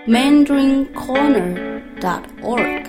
mandarincorner.org。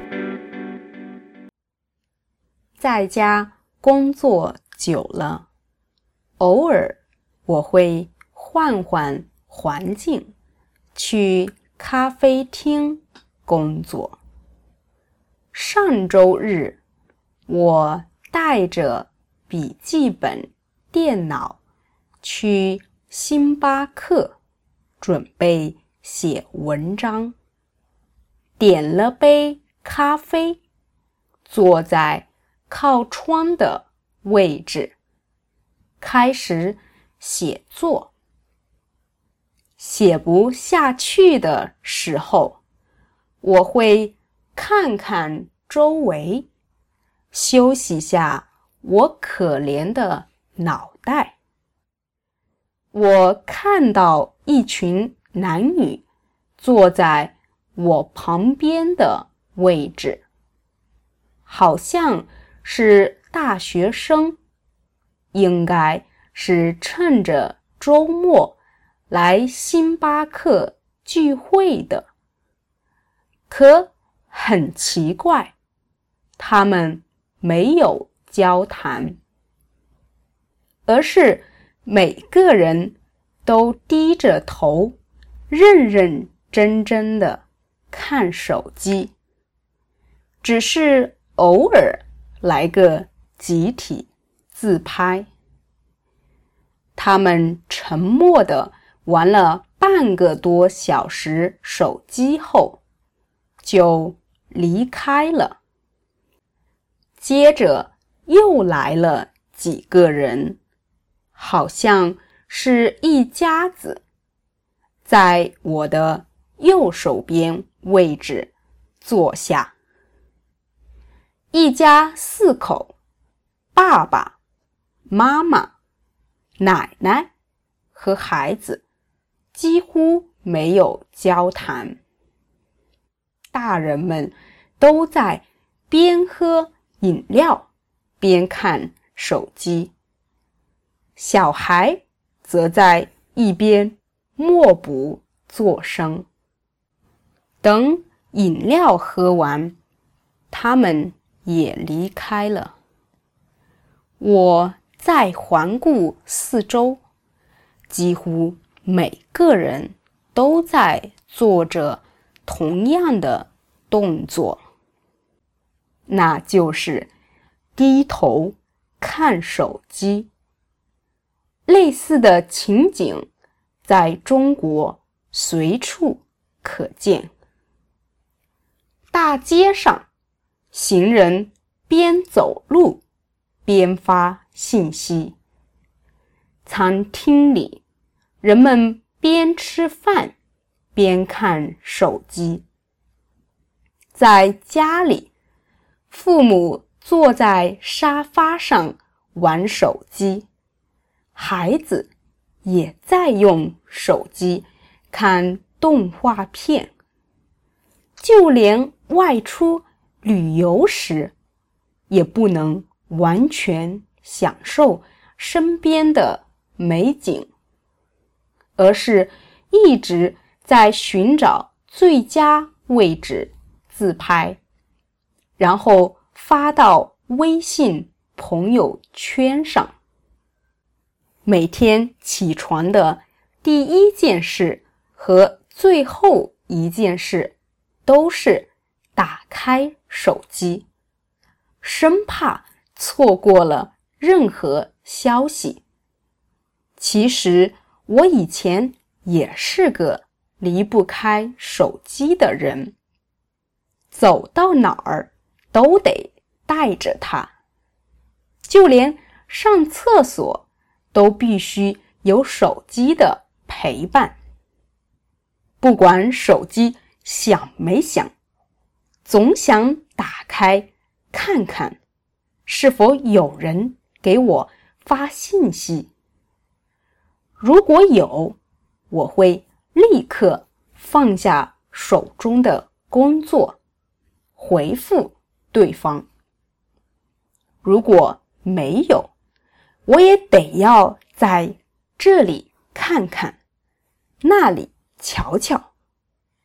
在家工作久了，偶尔我会换换环境，去咖啡厅工作。上周日，我带着笔记本电脑去星巴克准备写文章，点了杯咖啡，坐在靠窗的位置，开始写作。写不下去的时候，我会看看周围，休息下我可怜的脑袋。我看到一群男女坐在我旁边的位置，好像是大学生，应该是趁着周末来星巴克聚会的。可很奇怪，他们没有交谈，而是每个人都低着头，认认真真的看手机，只是偶尔来个集体自拍。他们沉默地玩了半个多小时手机后，就离开了。接着又来了几个人，好像是一家子，在我的右手边位置坐下。一家4口，爸爸、妈妈、奶奶和孩子，几乎没有交谈。大人们都在边喝饮料边看手机，小孩则在一边默不作声。等饮料喝完，他们也离开了。我再环顾四周，几乎每个人都在做着同样的动作，那就是低头看手机。类似的情景在中国随处可见。大街上，行人边走路边发信息；餐厅里，人们边吃饭边看手机；在家里，父母坐在沙发上玩手机，孩子也在用手机看动画片。就连外出旅游时，也不能完全享受身边的美景，而是一直在寻找最佳位置自拍，然后发到微信朋友圈上。每天起床的第一件事和最后一件事都是打开手机，生怕错过了任何消息。其实我以前也是个离不开手机的人，走到哪儿都得带着它，就连上厕所都必须有手机的陪伴。不管手机响没响，总想打开看看是否有人给我发信息。如果有，我会立刻放下手中的工作，回复对方。如果没有，我也得要在这里看看，那里瞧瞧，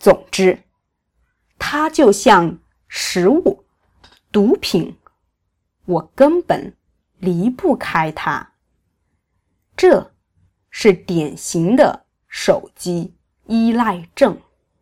总之，它就像食物、毒品，我根本离不开它。这是典型的手机依赖症。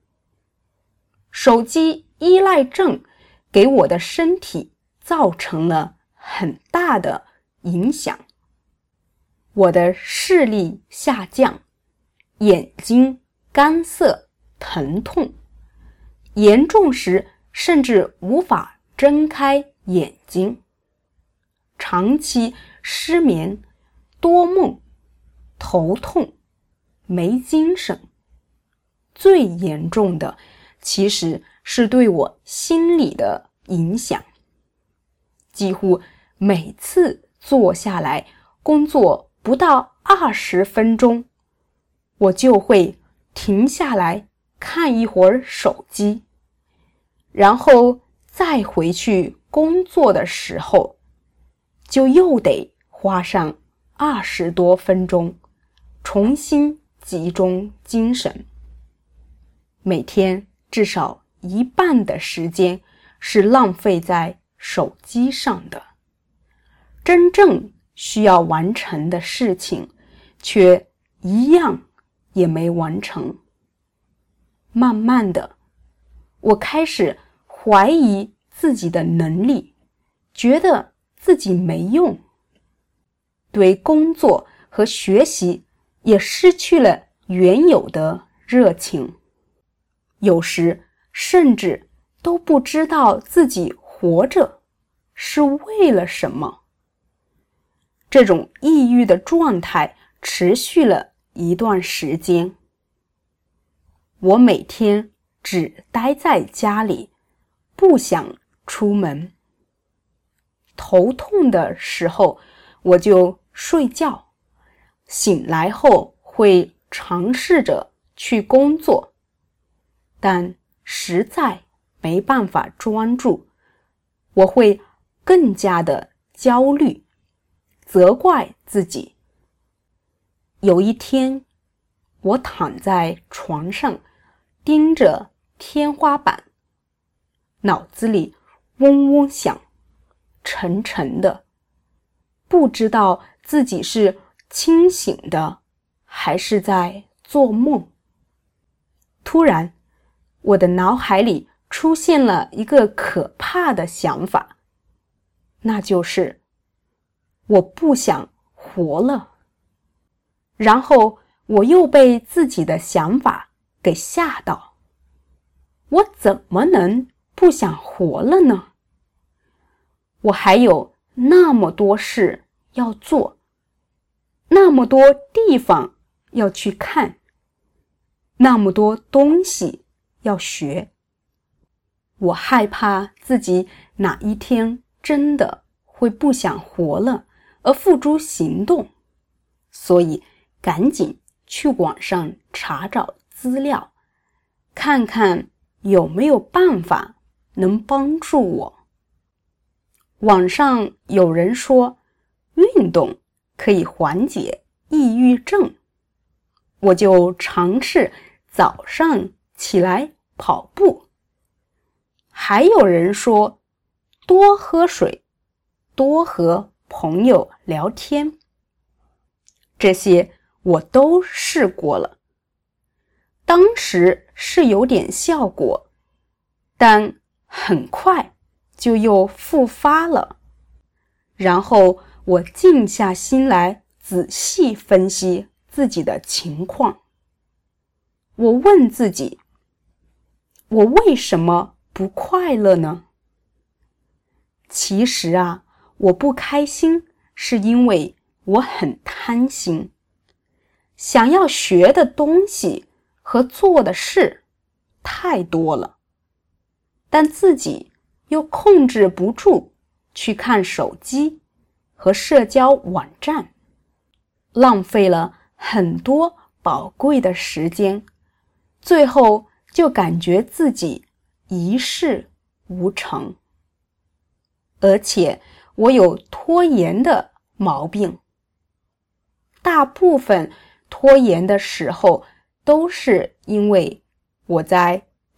手机依赖症给我的身体造成了很大的影响。我的视力下降，眼睛干涩疼痛，严重时甚至无法睁开眼睛，长期失眠、多梦、头痛、没精神。最严重的其实是对我心理的影响。几乎每次坐下来工作不到20分钟，我就会停下来看一会儿手机，然后再回去工作的时候，就又得花上20多分钟重新集中精神。每天至少一半的时间是浪费在手机上的，真正需要完成的事情却一样也没完成。慢慢的，我开始怀疑自己的能力，觉得自己没用，对工作和学习也失去了原有的热情，有时甚至都不知道自己活着是为了什么。这种抑郁的状态持续了一段时间。我每天只待在家里，不想出门。头痛的时候我就睡觉，醒来后会尝试着去工作，但实在没办法专注，我会更加的焦虑，责怪自己。有一天，我躺在床上，盯着天花板，脑子里嗡嗡响，沉沉的，不知道自己是清醒的还是在做梦。突然，我的脑海里出现了一个可怕的想法，那就是我不想活了。然后我又被自己的想法给吓到，我怎么能不想活了呢？我还有那么多事要做，那么多地方要去看，那么多东西要学。我害怕自己哪一天真的会不想活了而付诸行动，所以赶紧去网上查找资料，看看有没有办法能帮助我。网上有人说运动可以缓解抑郁症，我就尝试早上起来跑步。还有人说多喝水，多和朋友聊天。这些我都试过了，当时是有点效果，但很快就又复发了。然后我静下心来仔细分析自己的情况。我问自己，我为什么不快乐呢？其实啊，我不开心是因为我很贪心，想要学的东西和做的事太多了，但自己又控制不住去看手机和社交网站，浪费了很多宝贵的时间，最后就感觉自己一事无成。而且我有拖延的毛病，大部分拖延的时候都是因为我在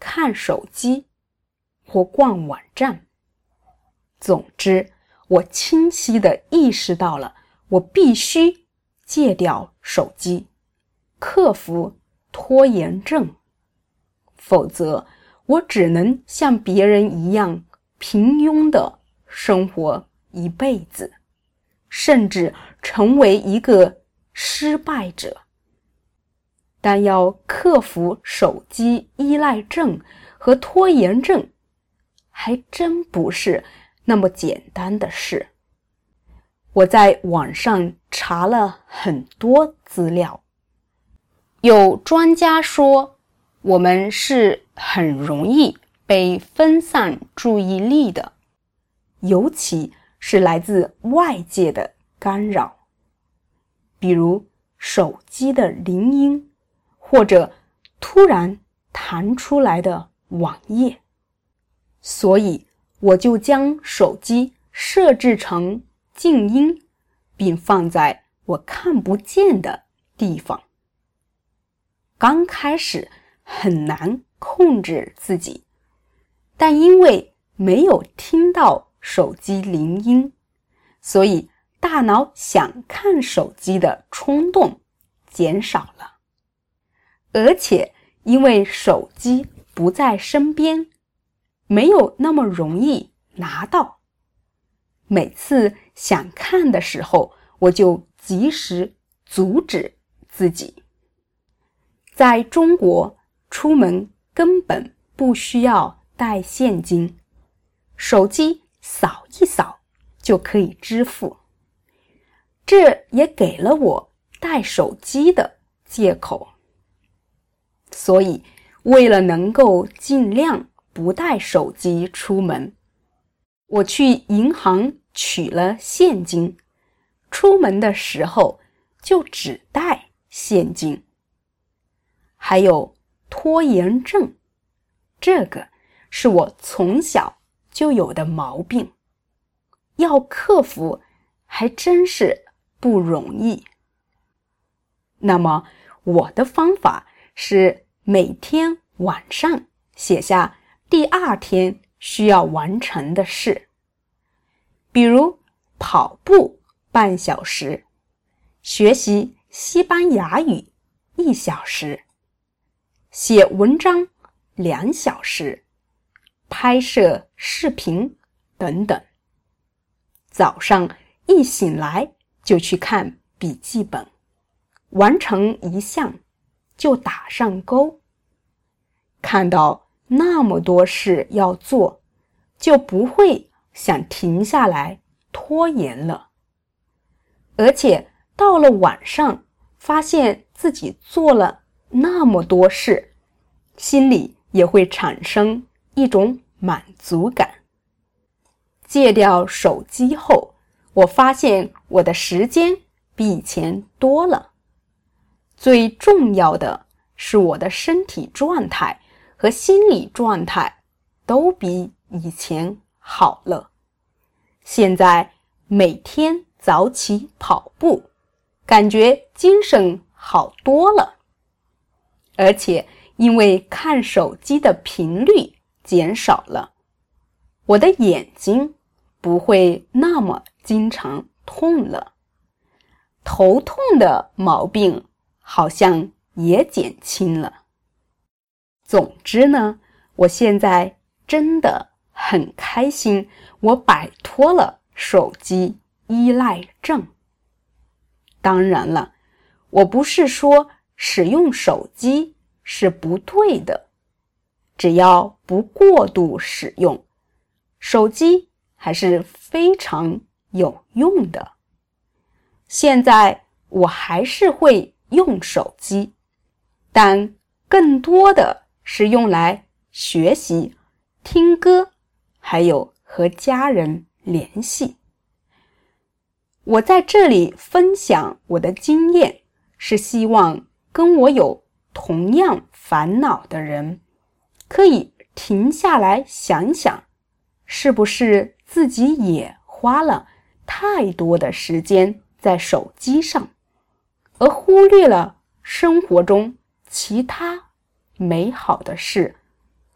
看手机或逛网站。总之，我清晰地意识到了，我必须戒掉手机，克服拖延症，否则我只能像别人一样平庸地生活一辈子，甚至成为一个失败者。但要克服手机依赖症和拖延症，还真不是那么简单的事。我在网上查了很多资料，有专家说，我们是很容易被分散注意力的，尤其是来自外界的干扰，比如手机的铃音，或者突然弹出来的网页。所以我就将手机设置成静音，并放在我看不见的地方。刚开始很难控制自己，但因为没有听到手机铃音，所以大脑想看手机的冲动减少了。而且因为手机不在身边，没有那么容易拿到，每次想看的时候，我就及时阻止自己。在中国，出门根本不需要带现金，手机扫一扫就可以支付，这也给了我带手机的借口。所以为了能够尽量不带手机出门，我去银行取了现金，出门的时候就只带现金。还有拖延症，这个是我从小就有的毛病，要克服还真是不容易。那么我的方法是每天晚上写下第二天需要完成的事，比如跑步半小时，学习西班牙语1小时，写文章2小时，拍摄视频等等。早上一醒来就去看笔记本，完成一项就打上勾。看到那么多事要做，就不会想停下来拖延了。而且到了晚上，发现自己做了那么多事，心里也会产生一种满足感。戒掉手机后，我发现我的时间比以前多了。最重要的是我的身体状态和心理状态都比以前好了。现在每天早起跑步，感觉精神好多了。而且因为看手机的频率减少了，我的眼睛不会那么经常痛了，头痛的毛病好像也减轻了。总之呢，我现在真的很开心，我摆脱了手机依赖症。当然了，我不是说使用手机是不对的，只要不过度使用，手机还是非常有用的。现在我还是会用手机，但更多的是用来学习、听歌，还有和家人联系。我在这里分享我的经验，是希望跟我有同样烦恼的人可以停下来想想，是不是自己也花了太多的时间在手机上，而忽略了生活中其他美好的事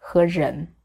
和人。